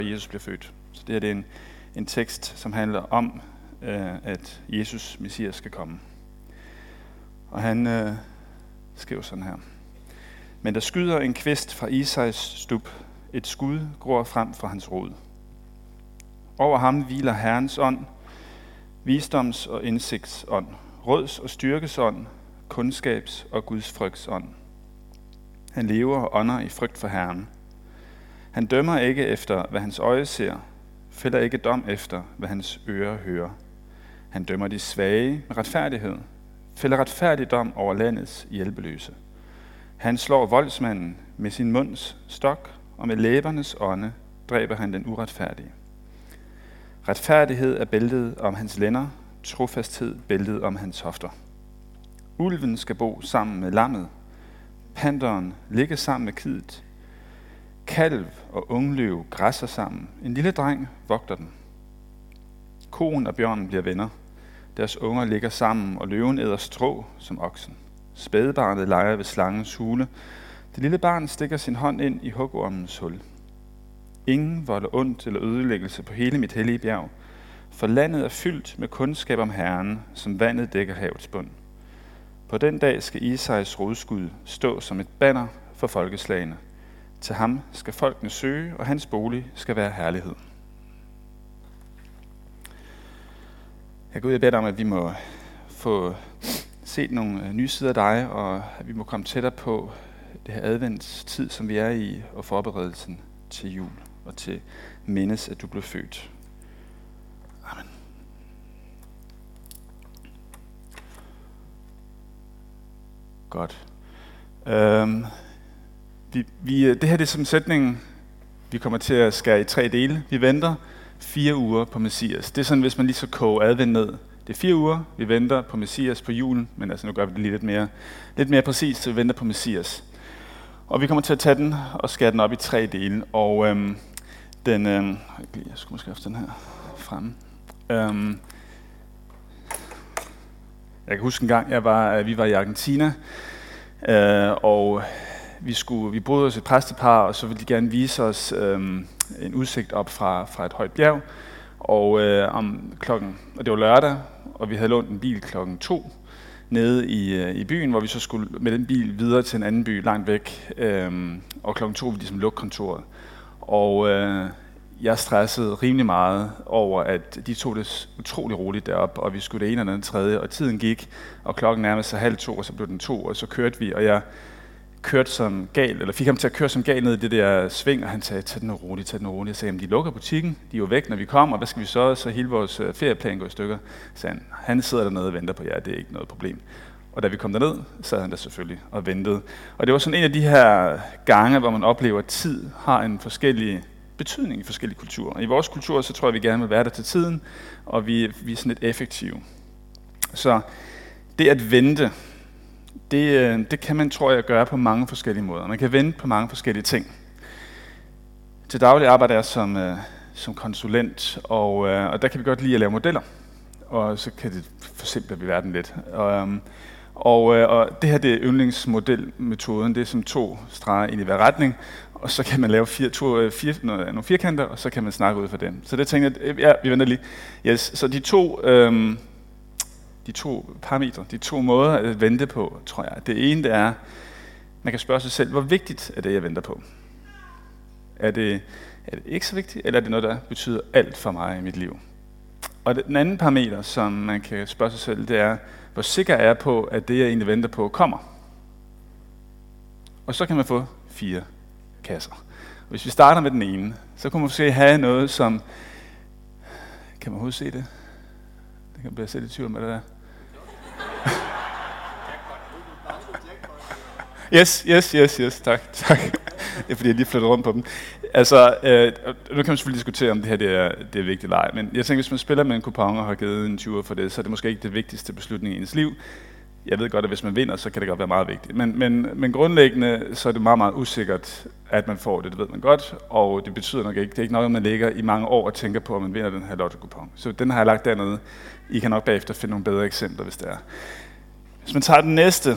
Jesus bliver født. Så det her det er en tekst, som handler om, at Jesus, Messias, skal komme. Og han skriver sådan her. Men der skyder en kvist fra Isais stup. Et skud gror frem fra hans rod. Over ham hviler Herrens ånd, visdoms- og indsigtsånd, råds- og styrkesånd, kundskabs- og gudsfrygtsånd. Han lever og ånder i frygt for Herren. Han dømmer ikke efter, hvad hans øje ser, fælder ikke dom efter, hvad hans ører hører. Han dømmer de svage med retfærdighed, fælder retfærdig dom over landets hjælpeløse. Han slår voldsmanden med sin munds stok, og med læbernes ånde dræber han den uretfærdige. Retfærdighed er bæltet om hans lænder, trofasthed bæltet om hans hofter. Ulven skal bo sammen med lammet, panteren ligge sammen med kidet. Kalv og ungløv græsser sammen, en lille dreng vogter den. Koen og bjørnen bliver venner, deres unger ligger sammen, og løven æder strå som oksen. Spædbarnet leger ved slangens hule, det lille barn stikker sin hånd ind i hugormens hul. Ingen volder ondt eller ødelæggelse på hele mit hellige bjerg, for landet er fyldt med kundskab om Herren, som vandet dækker havets bund. På den dag skal Isais rodskud stå som et banner for folkeslagene. Til ham skal folkene søge, og hans bolig skal være herlighed. Jeg går ud og beder dig om, at vi må få set nogle nye sider af dig, og at vi må komme tættere på det her adventstid, som vi er i, og forberedelsen til jul og til mindes, at du blev født. Amen. Godt. Det her det er som sætningen, vi kommer til at skære i 3 dele. Vi venter 4 uger på Messias. Det er sådan, hvis man lige så koger advent ned. Det er 4 uger, vi venter på Messias på julen, men altså nu gør vi det lige lidt mere præcist, så vi venter på Messias. Og vi kommer til at tage den og skære den op i 3 dele. Og jeg skulle måske have den her fremme. Jeg kan huske en gang, vi var i Argentina, og vi boede hos et præstepar, og så ville de gerne vise os en udsigt op fra et højt bjerg. Og det var lørdag, og vi havde lånt en bil 2:00 nede i byen, hvor vi så skulle med den bil videre til en anden by langt væk. Og 2:00 ville de ligesom lukke kontoret. Og jeg stressede rimelig meget over, at de tog det utrolig roligt derop, og vi skulle det ene eller andet tredje, og tiden gik, og klokken nærmede sig 1:30, og så blev den 2, og så kørte vi, og jeg kørte som gal, eller fik ham til at køre som gal ned i det der sving, og han sagde, tag den roligt. Jeg sagde, de lukker butikken, de er jo væk, når vi kommer, og hvad skal vi så hele vores ferieplan går i stykker. Så han sidder dernede og venter på jer, det er ikke noget problem. Og da vi kom derned, sad han der selvfølgelig og ventede. Og det var sådan en af de her gange, hvor man oplever, at tid har en forskellig betydning i forskellige kulturer. I vores kultur, så tror jeg, vi gerne vil være der til tiden, og vi er sådan lidt effektive. Så det at vente, det kan man, tror jeg, gøre på mange forskellige måder. Man kan vente på mange forskellige ting. Til daglig arbejder jeg som konsulent, og der kan vi godt lide at lave modeller. Og så kan det forsimple vi verden lidt. Og det her, det er yndlingsmodelmetoden. Det er som 2 streger ind i hver retning. Og så kan man lave nogle firkanter, og så kan man snakke ud fra dem. Så det tænker jeg, ja, vi venter lige. Yes, så de to parametre, de 2 måder at vente på, tror jeg. Det ene, det er, man kan spørge sig selv, hvor vigtigt er det, jeg venter på? Er det ikke så vigtigt, eller er det noget, der betyder alt for mig i mit liv? Og den anden parameter, som man kan spørge sig selv, det er, hvor sikker er jeg på, at det, jeg egentlig venter på, kommer? Og så kan man få 4 kasser. Hvis vi starter med den ene, så kan man måske have noget, som... Kan man overhovedet se det? Det kan blive sætte i tvivl med det der. Yes, tak. Det er fordi, jeg lige flytter rundt på dem. Altså, nu kan man selvfølgelig diskutere, om det her det er vigtigt eller ej, men jeg tænker, hvis man spiller med en kupon og har givet en 20 for det, så er det måske ikke det vigtigste beslutning i ens liv. Jeg ved godt, at hvis man vinder, så kan det godt være meget vigtigt. Men grundlæggende, så er det meget, meget usikkert, at man får det ved man godt, og det betyder nok ikke. Det er ikke noget, man ligger i mange år og tænker på, at man vinder den her lotto-kupon. Så den har jeg lagt dernede. I kan nok bagefter finde nogle bedre eksempler, hvis det er. Hvis man tager den næste,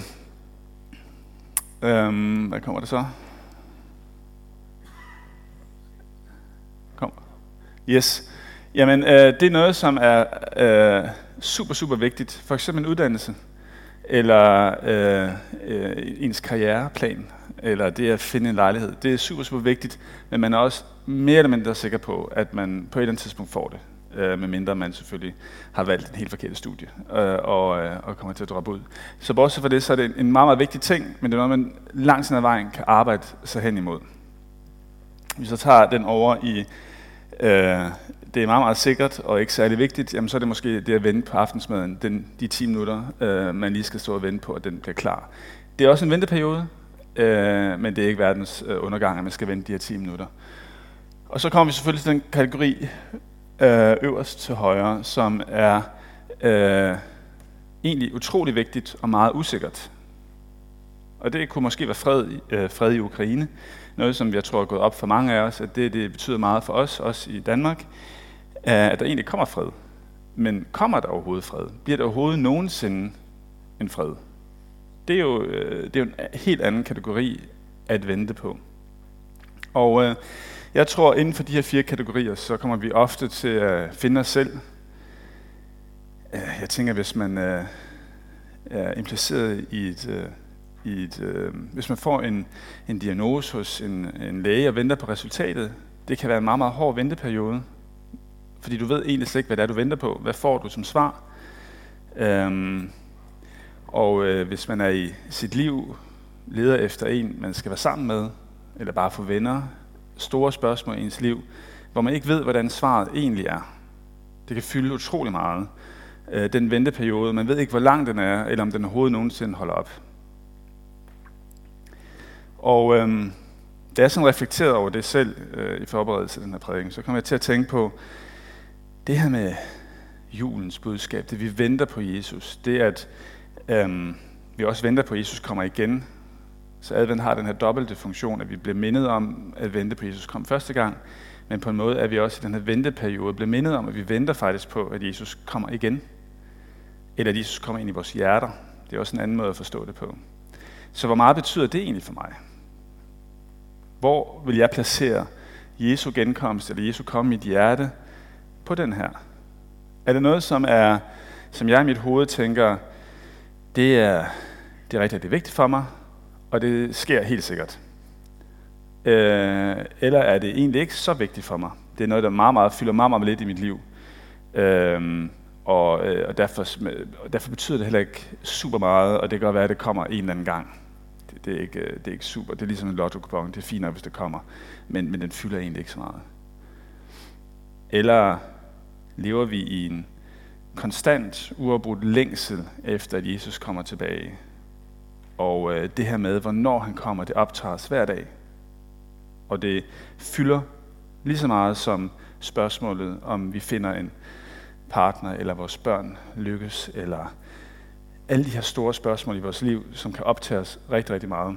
hvad kommer det så? Kom. Yes. Jamen, det er noget, som er super, super vigtigt. For eksempel en uddannelse, eller ens karriereplan, eller det at finde en lejlighed. Det er super, super vigtigt, men man er også mere eller mindre sikker på, at man på et eller andet tidspunkt får det. Medmindre man selvfølgelig har valgt en helt forkert studie og kommer til at droppe ud. Så bortset fra det, så er det en meget, meget vigtig ting, men det er noget, man langt hen ad vejen kan arbejde sig hen imod. Hvis jeg tager den over i, det er meget, meget sikkert og ikke særlig vigtigt, jamen så er det måske det at vente på aftensmaden, de 10 minutter, man lige skal stå og vente på, at den bliver klar. Det er også en venteperiode, men det er ikke verdens undergang, at man skal vente de her 10 minutter. Og så kommer vi selvfølgelig til den kategori øverst til højre, som er egentlig utrolig vigtigt og meget usikkert. Og det kunne måske være fred i Ukraine. Noget, som jeg tror er gået op for mange af os, at det betyder meget for os, også i Danmark, at der egentlig kommer fred. Men kommer der overhovedet fred? Bliver der overhovedet nogensinde en fred? Det er jo en helt anden kategori at vente på. Og jeg tror, inden for de her 4 kategorier, så kommer vi ofte til at finde os selv. Jeg tænker, hvis man er impliceret hvis man får en diagnose hos en læge og venter på resultatet, det kan være en meget, meget hård venteperiode, fordi du ved egentlig slet ikke, hvad det er, du venter på. Hvad får du som svar? Hvis man er i sit liv, leder efter en, man skal være sammen med, eller bare få venner, store spørgsmål i ens liv, hvor man ikke ved, hvordan svaret egentlig er. Det kan fylde utrolig meget. Den venteperiode, man ved ikke, hvor lang den er, eller om den overhovedet nogensinde holder op. Og da jeg sådan reflekterede over det selv i forberedelse af den her prædiken, så kom jeg til at tænke på det her med julens budskab, det vi venter på Jesus, det at vi også venter på, at Jesus kommer igen. Så advent har den her dobbelte funktion, at vi bliver mindet om at vente på, at Jesus kom første gang, men på en måde er vi også i den her venteperiode blevet mindet om, at vi venter faktisk på, at Jesus kommer igen, eller at Jesus kommer ind i vores hjerter. Det er også en anden måde at forstå det på. Så hvor meget betyder det egentlig for mig? Hvor vil jeg placere Jesu genkomst, eller Jesu komme i mit hjerte på den her? Er det noget, som jeg i mit hoved tænker, det er rigtig vigtigt for mig, og det sker helt sikkert? Eller er det egentlig ikke så vigtigt for mig? Det er noget, der fylder meget, meget lidt i mit liv. Og derfor betyder det heller ikke super meget, og det kan godt være, at det kommer en eller anden gang. Det er ikke super. Det er ligesom en lotto-kupon. Det er fint nok, hvis det kommer, men den fylder egentlig ikke så meget. Eller lever vi i en konstant, uafbrudt længsel efter, at Jesus kommer tilbage? Og det her med, hvornår han kommer, det optager os hver dag. Og det fylder lige så meget som spørgsmålet, om vi finder en partner, eller vores børn lykkes, eller alle de her store spørgsmål i vores liv, som kan optage os rigtig, rigtig meget.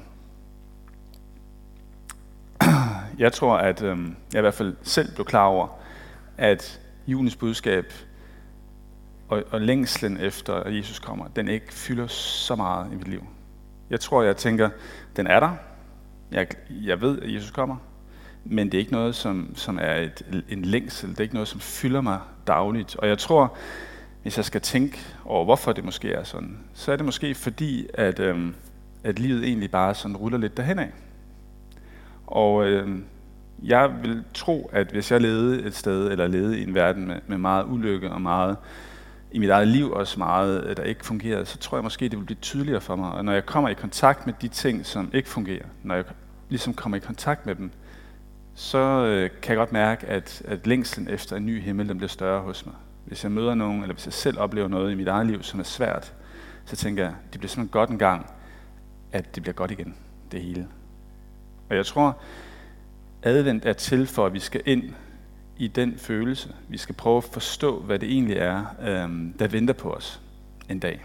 Jeg tror, at jeg i hvert fald selv blev klar over, at julens budskab og længslen efter, at Jesus kommer, den ikke fylder så meget i mit liv. Jeg tænker, den er der. Jeg ved, at Jesus kommer, men det er ikke noget, som er en længsel. Det er ikke noget, som fylder mig dagligt. Og jeg tror, hvis jeg skal tænke over, hvorfor det måske er sådan, så er det måske fordi, at livet egentlig bare sådan ruller lidt derhenad. Og jeg vil tro, at hvis jeg levede et sted, eller levede i en verden med meget ulykke og meget i mit eget liv også meget, der ikke fungerede, så tror jeg måske, det vil blive tydeligere for mig. Og når jeg kommer i kontakt med de ting, som ikke fungerer, når jeg ligesom kommer i kontakt med dem, så kan jeg godt mærke, at længslen efter en ny himmel, den bliver større hos mig. Hvis jeg møder nogen, eller hvis jeg selv oplever noget i mit eget liv, som er svært, så tænker jeg, det bliver simpelthen godt en gang, at det bliver godt igen, det hele. Og jeg tror, advent er til for, at vi skal ind i den følelse. Vi skal prøve at forstå, hvad det egentlig er, der venter på os en dag.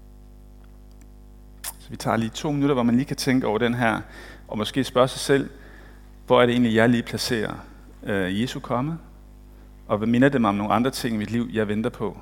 Så vi tager lige 2 minutter, hvor man lige kan tænke over den her, og måske spørge sig selv, hvor er det egentlig, jeg lige placerer Jesu komme, og hvad minder det mig om nogle andre ting i mit liv, jeg venter på.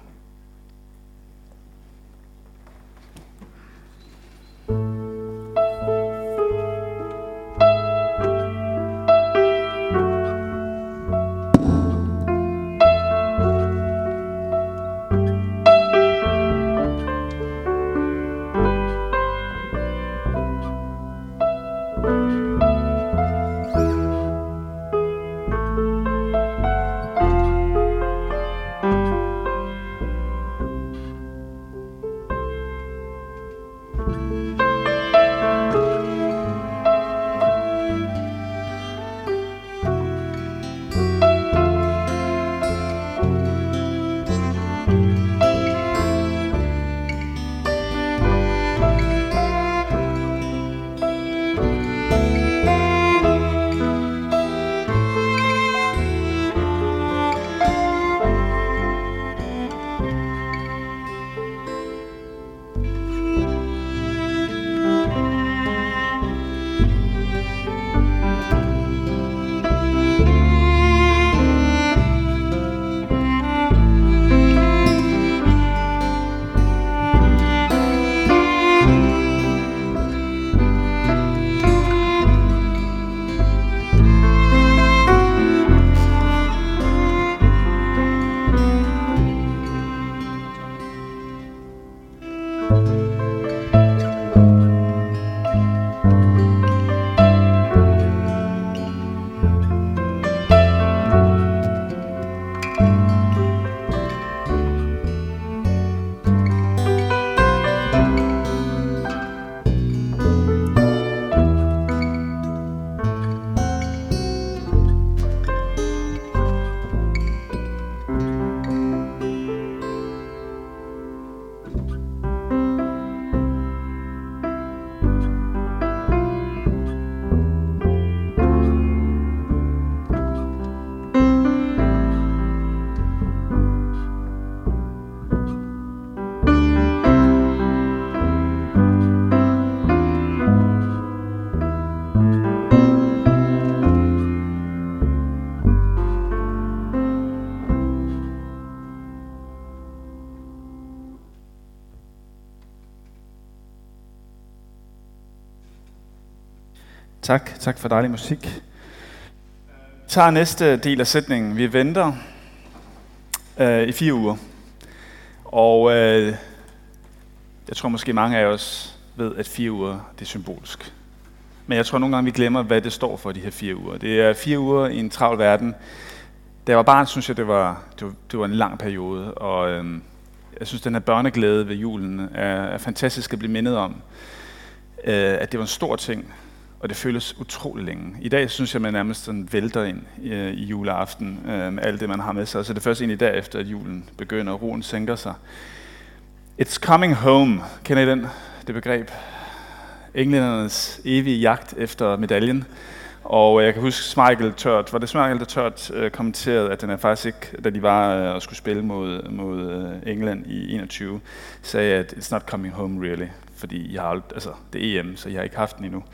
Tak for dejlig musik. Vi tager næste del af sætningen. Vi venter i 4 uger. Og jeg tror måske mange af os ved, at 4 uger det er symbolsk. Men jeg tror nogle gange, vi glemmer, hvad det står for, de her 4 uger. Det er 4 uger i en travl verden. Da jeg var barn, synes jeg, det var en lang periode. Og jeg synes, den her børneglæde ved julen er fantastisk at blive mindet om. At det var en stor ting, og det føles utrolig længe. I dag synes jeg, man nærmest sådan vælter ind i juleaften med alt det, man har med sig. Så det er først egentlig derefter, at julen begynder, og roen sænker sig. It's coming home. Kender I det begreb? Englændernes evige jagt efter medaljen. Og jeg kan huske, Smeichel der tørt kommenterede, at den er faktisk ikke, da de var og skulle spille mod England i 21, sagde, at it's not coming home really, fordi jeg har det er EM, så jeg har ikke haft den endnu.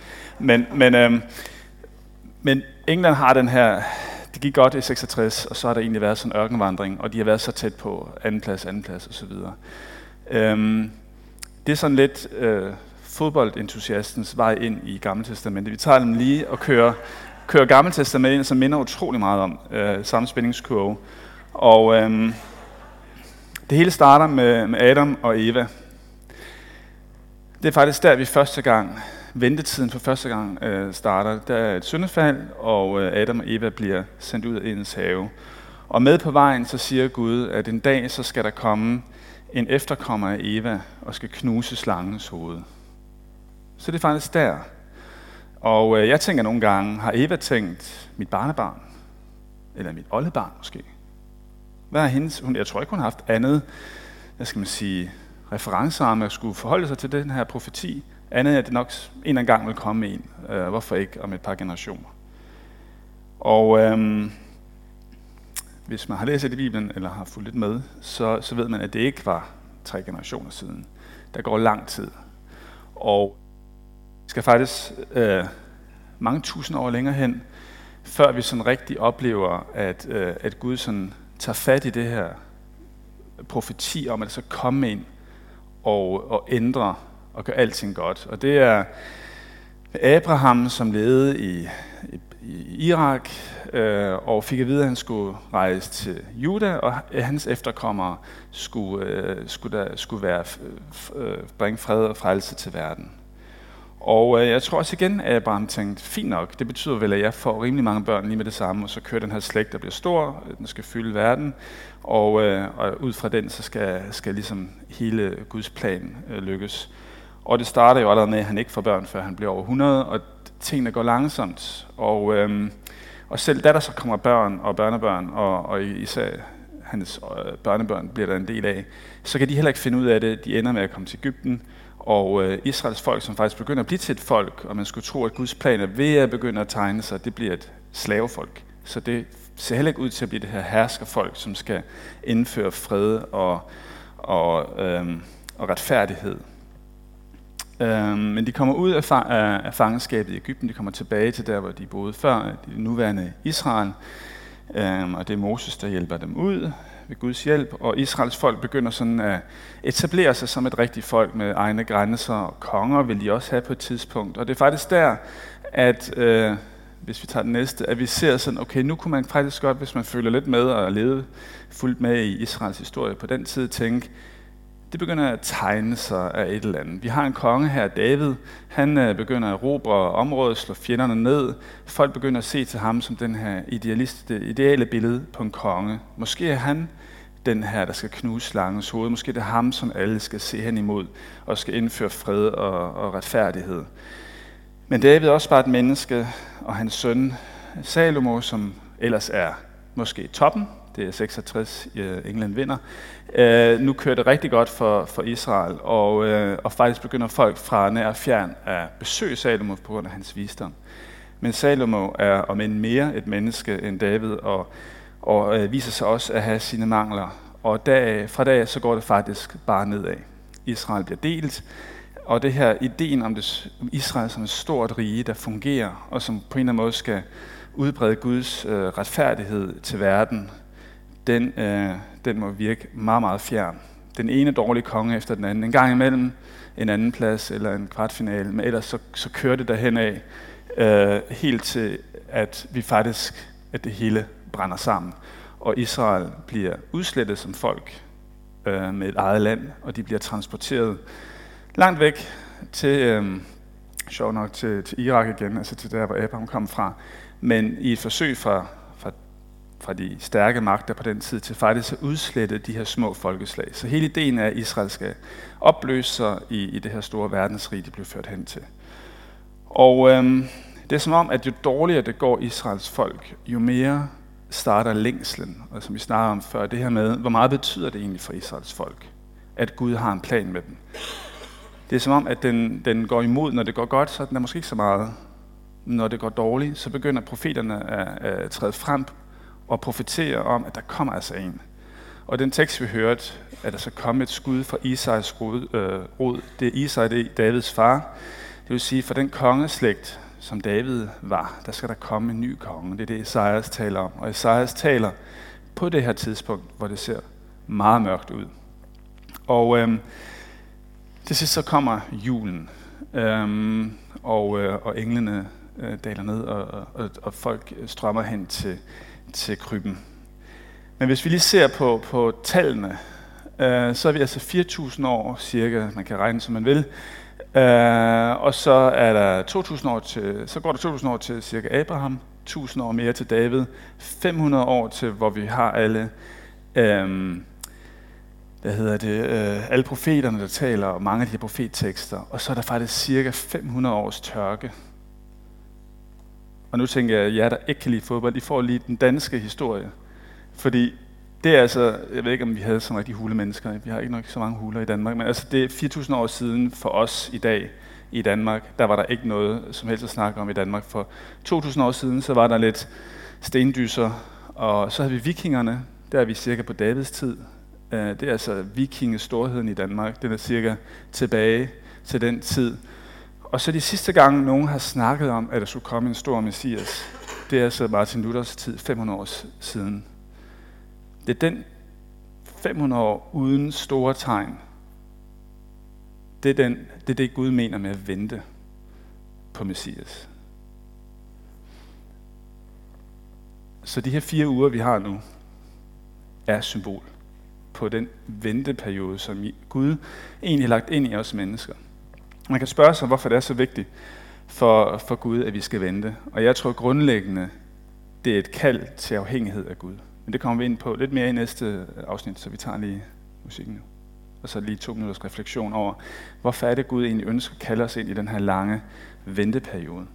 Men England har den her, det gik godt i 66, og så har der egentlig været sådan en ørkenvandring, og de har været så tæt på andenplads osv. Det er sådan lidt fodboldentusiastens vej ind i Gamle Testamentet. Vi tager dem lige og kører Gamle Testamentet ind, som minder utrolig meget om samme spændingskurve. Og det hele starter med Adam og Eva. Det er faktisk der, vi ventetiden for første gang starter. Der er et syndefald, og Adam og Eva bliver sendt ud af Edens have. Og med på vejen, så siger Gud, at en dag, så skal der komme en efterkommer af Eva, og skal knuse slangens hoved. Så det er faktisk der. Og jeg tænker nogle gange, har Eva tænkt mit barnebarn? Eller mit oldebarn måske? Hvad er hendes? Jeg tror ikke, hun har haft andet, referencearme at skulle forholde sig til den her profeti. Andet er, at det nok en eller anden gang vil komme en. Hvorfor ikke om et par generationer? Og hvis man har læst det i Bibelen, eller har fulgt lidt med, så ved man, at det ikke var 3 generationer siden. Der går lang tid. Og vi skal faktisk mange tusind år længere hen, før vi sådan rigtig oplever, at Gud sådan tager fat i det her profeti om, at det så komme ind og ændre og gøre alting godt. Og det er Abraham, som levede i Irak, og fik at vide, at han skulle rejse til Juda, og hans efterkommere skulle bringe fred og frelse til verden. Og jeg tror også igen, at Abraham tænkte, fint nok, det betyder vel, at jeg får rimelig mange børn lige med det samme, og så kører den her slægt, der bliver stor, den skal fylde verden, og ud fra den, så skal ligesom hele Guds plan lykkes. Og det starter jo allerede med, at han ikke får børn, før han bliver over 100, og tingene går langsomt. Og selv da der så kommer børn og børnebørn, og især hans børnebørn bliver der en del af, så kan de heller ikke finde ud af det. De ender med at komme til Egypten, og Israels folk, som faktisk begynder at blive til et folk, og man skulle tro, at Guds planer ved at begynde at tegne sig, det bliver et slavefolk. Så det ser heller ikke ud til at blive det her herskerfolk, som skal indføre fred og retfærdighed. Men de kommer ud af fangenskabet i Egypten, de kommer tilbage til der, hvor de boede før, det nuværende Israel, og det er Moses, der hjælper dem ud ved Guds hjælp, og Israels folk begynder sådan at etablere sig som et rigtigt folk med egne grænser, og konger vil de også have på et tidspunkt, og det er faktisk der, at hvis vi tager den næste, at vi ser sådan, okay, nu kunne man faktisk godt, hvis man følger lidt med og levede fuldt med i Israels historie på den tid, tænke, det begynder at tegne sig af et eller andet. Vi har en konge her, David. Han begynder at erobre området, slå fjenderne ned. Folk begynder at se til ham som den her ideale billede på en konge. Måske er han den her, der skal knuse slangens hoved. Måske er det ham, som alle skal se hen imod og skal indføre fred og retfærdighed. Men David er også bare et menneske, og hans søn Salomo, som ellers er måske toppen, det er 66, England vinder. Nu kører det rigtig godt for Israel, og faktisk begynder folk fra nær og fjern at besøge Salomo på grund af hans visdom. Men Salomo er om end mere et menneske end David, og viser sig også at have sine mangler. Og fra dag så går det faktisk bare nedad. Israel bliver delt, og det her ideen om Israel som et stort rige, der fungerer, og som på en eller anden måde skal udbrede Guds retfærdighed til verden, den må virke meget, meget fjern. Den ene dårlige konge efter den anden. En gang imellem en anden plads eller en kvartfinale, men ellers så kører det derhen af. helt til, at at det hele brænder sammen. Og Israel bliver udslettet som folk med et eget land, og de bliver transporteret langt væk til, sjov nok, til Irak igen, altså til der, hvor Abraham kom fra. Men i et forsøg fra de stærke magter på den tid til faktisk at udslette de her små folkeslag. Så hele ideen er, at Israel skal opløse sig i det her store verdensrige, de blev ført hen til. Og det er som om, at jo dårligere det går Israels folk, jo mere starter længslen. Og som vi snakkede om før, det her med, hvor meget betyder det egentlig for Israels folk, at Gud har en plan med dem. Det er som om, at den går imod, når det går godt, så den er måske ikke så meget. Når det går dårligt, så begynder profeterne at træde frem og profetere om, at der kommer altså en. Og den tekst, vi hørte, at der så kom et skud fra Isais rod. Det er Isai, det er Davids far. Det vil sige, for den kongeslægt, som David var, der skal der komme en ny konge. Det er det, Esajas taler om. Og Esajas taler på det her tidspunkt, hvor det ser meget mørkt ud. Og til sidst så kommer julen, og englene daler ned, og folk strømmer hen til krybben. Men hvis vi lige ser på tallene, så er vi altså 4.000 år cirka, man kan regne som man vil, og så er der 2.000 år så går der 2.000 år til cirka Abraham, 1.000 år mere til David, 500 år til, hvor vi har alle alle profeterne, der taler, og mange af de her profettekster, og så er der faktisk cirka 500 års tørke. Og nu tænker jeg, jer der ikke kan lide fodbold, I får lige den danske historie. Fordi det er altså, jeg ved ikke om vi havde så rigtig hule mennesker, vi har ikke nok så mange huler i Danmark, men altså det er 4.000 år siden for os i dag i Danmark, der var der ikke noget som helst at snakke om i Danmark. For 2.000 år siden, så var der lidt stendyser, og så havde vi vikingerne, der er vi cirka på Davids tid. Det er altså vikingestorheden i Danmark, den er cirka tilbage til den tid. Og så de sidste gange, nogen har snakket om, at der skulle komme en stor messias, det er altså Martin Luthers tid, 500 år siden. Det er den 500 år uden store tegn. Det er det, Gud mener med at vente på messias. Så de her 4 uger, vi har nu, er symbol på den venteperiode, som Gud egentlig har lagt ind i os mennesker. Man kan spørge sig, hvorfor det er så vigtigt for Gud, at vi skal vente. Og jeg tror grundlæggende, det er et kald til afhængighed af Gud. Men det kommer vi ind på lidt mere i næste afsnit, så vi tager lige musikken nu. Og så lige 2 minutters refleksion over, hvorfor er det Gud egentlig ønsker at kalde os ind i den her lange venteperiode.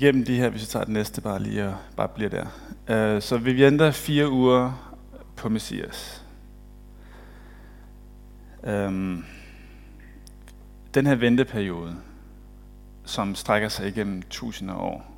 igennem de her, hvis vi tager det næste bare lige og bare bliver der. Så vi venter 4 uger på Messias. Den her venteperiode, som strækker sig igennem tusinder af år,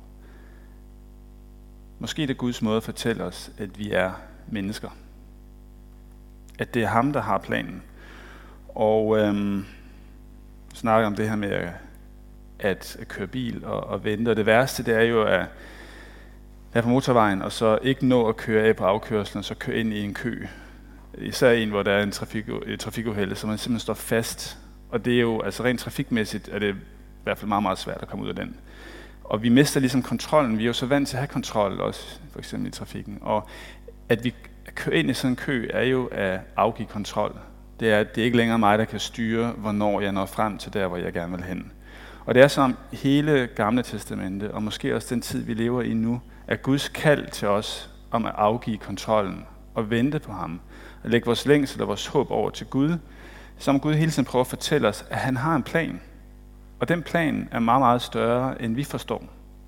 måske det er Guds måde at fortælle os, at vi er mennesker. At det er ham, der har planen. Og snakker om det her med at køre bil og vente. Og det værste, det er jo at være på motorvejen, og så ikke nå at køre af på afkørslen, og så køre ind i en kø. Især en, hvor der er en trafikuheld, så man simpelthen står fast. Og det er jo, altså rent trafikmæssigt, er det i hvert fald meget, meget svært at komme ud af den. Og vi mister ligesom kontrollen. Vi er jo så vant til at have kontrol, også for eksempel i trafikken. Og at vi kører ind i sådan en kø, er jo at afgive kontrol. Det er ikke længere mig, der kan styre, hvornår jeg når frem til der, hvor jeg gerne vil hen. Og det er som hele Gamle Testamente, og måske også den tid, vi lever i nu, er Guds kald til os om at afgive kontrollen og vente på ham. At lægge vores længsel og vores håb over til Gud, som Gud hele tiden prøver at fortælle os, at han har en plan. Og den plan er meget, meget større, end vi forstår.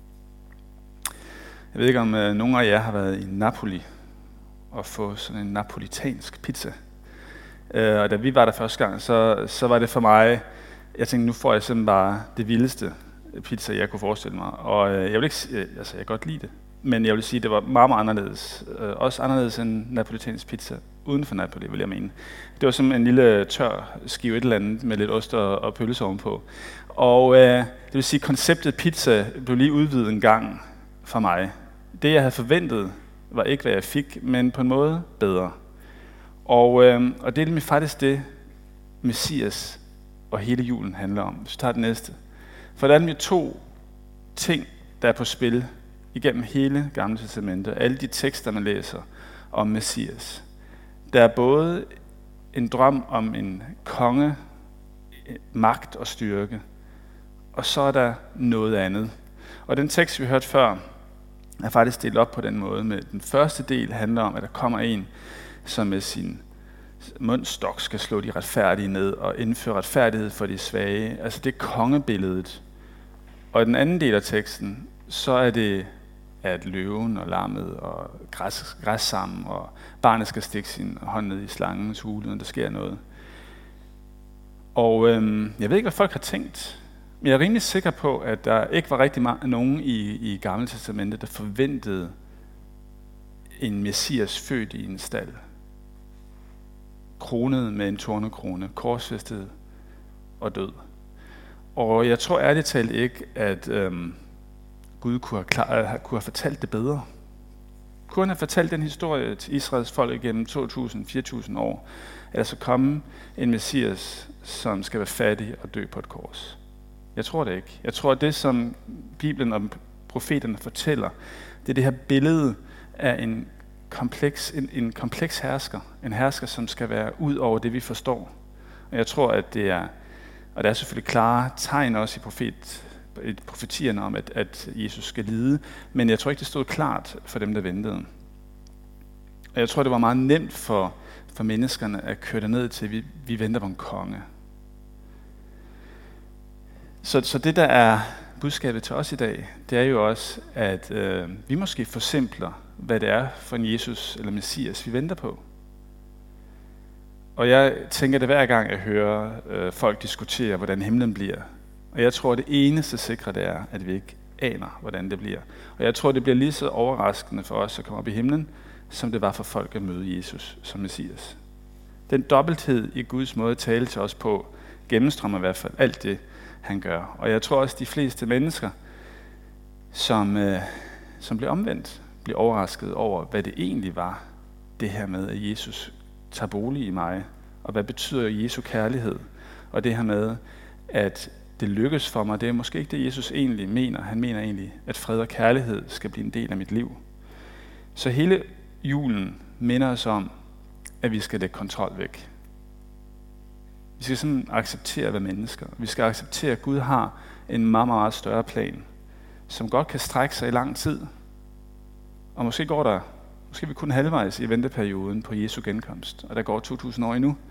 Jeg ved ikke, om nogen af jer har været i Napoli og få sådan en napolitansk pizza. Og da vi var der første gang, så var det for mig, jeg tænkte, nu får jeg simpelthen bare det vildeste pizza, jeg kunne forestille mig. Og jeg vil ikke altså jeg kan godt lide det, men jeg vil sige, at det var meget, meget anderledes. Også anderledes end napolitansk pizza uden for Napoli, vil jeg mene. Det var simpelthen en lille tør skive et eller andet med lidt ost og pølse ovenpå. Og det vil sige, at konceptet pizza blev lige udvidet en gang for mig. Det, jeg havde forventet, var ikke, hvad jeg fik, men på en måde bedre. Og det er faktisk det, Messias og hele julen handler om. Hvis vi tager det næste. For der er nemlig 2 ting, der er på spil igennem hele Gamle Testamentet. Alle de tekster, man læser om Messias. Der er både en drøm om en konge, magt og styrke, og så er der noget andet. Og den tekst, vi hørte før, er faktisk delt op på den måde. Med den første del handler om, at der kommer en, som med sin mundstok skal slå de retfærdige ned og indføre retfærdighed for de svage. Altså det er kongebilledet. Og i den anden del af teksten, så er det, at løven og lammet og græs sammen, og barnet skal stikke sin hånd ned i slangens hule, når der sker noget. Og jeg ved ikke, hvad folk har tænkt, men jeg er rimelig sikker på, at der ikke var rigtig nogen i Gamle Testamentet, der forventede en Messias født i en stald. Kronet med en tornekrone, korsfæstet og død. Og jeg tror ærligt talt ikke, at Gud kunne have fortalt det bedre. Kunne han have fortalt den historie til Israels folk igennem 2.000-4.000 år, at der så komme en Messias, som skal være fattig og dø på et kors? Jeg tror det ikke. Jeg tror, at det, som Bibelen og profeterne fortæller, det er det her billede af en kompleks hersker. En hersker, som skal være ud over det, vi forstår. Og jeg tror, at det er, og der er selvfølgelig klare tegn også i profetierne om, at Jesus skal lide, men jeg tror ikke, det stod klart for dem, der ventede. Og jeg tror, det var meget nemt for menneskerne at køre derned til, vi venter på en konge. Så det, der er budskabet til os i dag, det er jo også, at vi måske forsimpler, hvad det er for en Jesus eller Messias, vi venter på. Og jeg tænker det hver gang, jeg hører folk diskutere, hvordan himlen bliver. Og jeg tror, det eneste sikre, det er, at vi ikke aner, hvordan det bliver. Og jeg tror, det bliver lige så overraskende for os at komme op i himlen, som det var for folk at møde Jesus som Messias. Den dobbelthed i Guds måde at tale til os på, gennemstrømmer i hvert fald alt det, han gør. Og jeg tror også, de fleste mennesker, som bliver omvendt, bliver overrasket over, hvad det egentlig var, det her med, at Jesus tager bolig i mig, og hvad betyder Jesu kærlighed, og det her med, at det lykkes for mig, det er måske ikke det, Jesus egentlig mener. Han mener egentlig, at fred og kærlighed skal blive en del af mit liv. Så hele julen minder os om, at vi skal lægge kontrol væk. Vi skal sådan acceptere at være mennesker. Vi skal acceptere, at Gud har en meget, meget større plan, som godt kan strække sig i lang tid. Og måske er vi kun halvvejs i venteperioden på Jesu genkomst, og der går 2000 år endnu.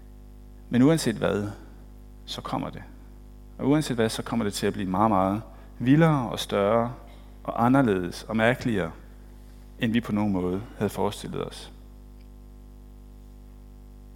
Men uanset hvad, så kommer det. Og uanset hvad, så kommer det til at blive meget, meget vildere og større og anderledes og mærkeligere, end vi på nogen måde havde forestillet os.